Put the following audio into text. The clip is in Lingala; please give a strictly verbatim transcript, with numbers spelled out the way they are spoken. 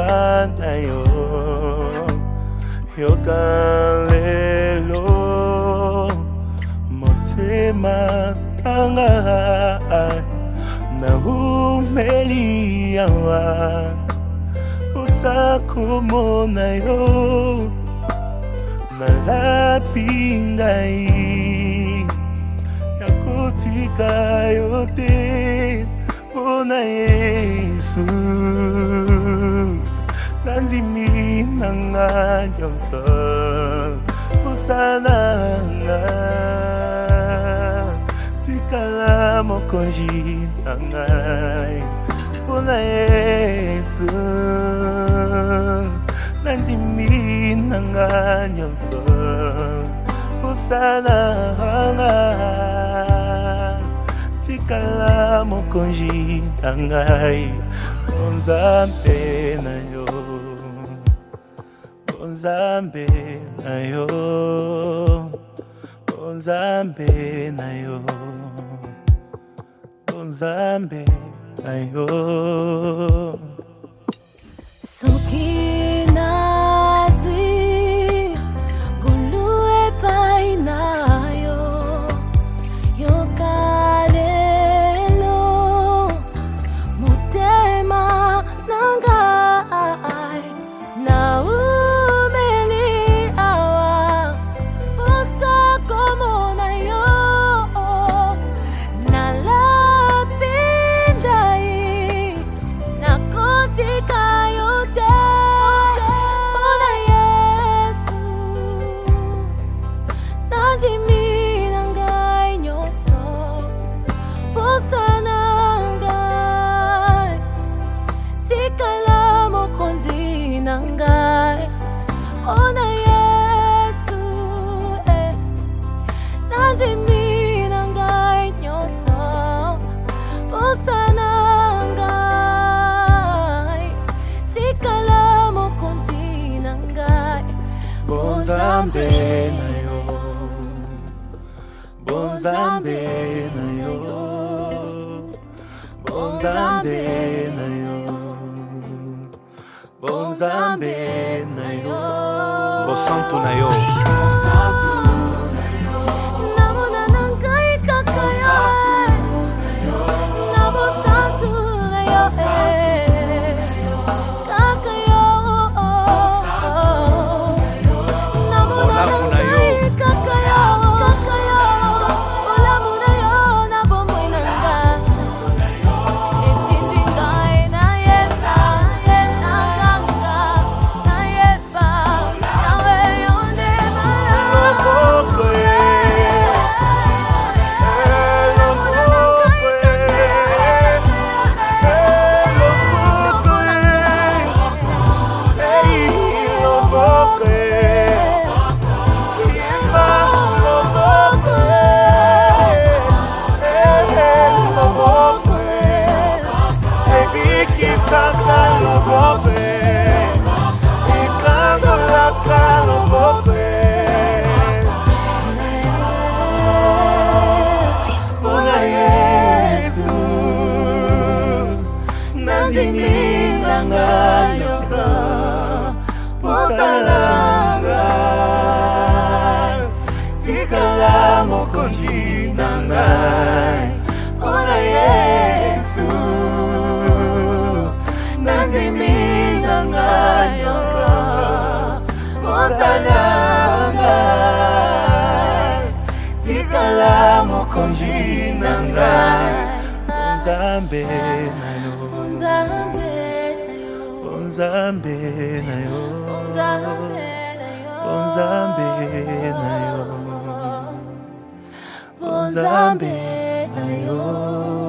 na yo yokalelo motema anga na umeliawa usakumona yo na lapingai yakutika yote una Yesu nanzimi nanga nyonso usananga tikala mokonji nangai una Yesu nanzimi nanga nyonso usananga tikala mokonji nangai bonzambe na yo bonzambe na yo bonzambe na yo bonzambe na yo soki nazwi gulue pai na yo yokalelo motema nangai na umeli awa usakomona yo na lapindai na kotika yote ona Yesu nadimi nangai nyoso posa nangai tikala mokonzi nangai ona Yesu eh nadimi nangai nyoso posa nangai tikala mokonzi nangai bonzambe na yo bonzambe na yo bonzambe na yo bonzambe na yo bosantu na yo namona nangai kakayo nabo santu na yo kakayo namona nangai kakayo kakayo olamu na yo nabo moinanga etindi ngai na yeba yeba ganga na yeba nawe yonde mala tikala mokonji nangai ona Yesu nazimi nangai nyoso posa nangai tikala mokonji nangai bonzambe na yo bonzambe na yo bonzambe na yo bonzambe na yo bonzambe na yo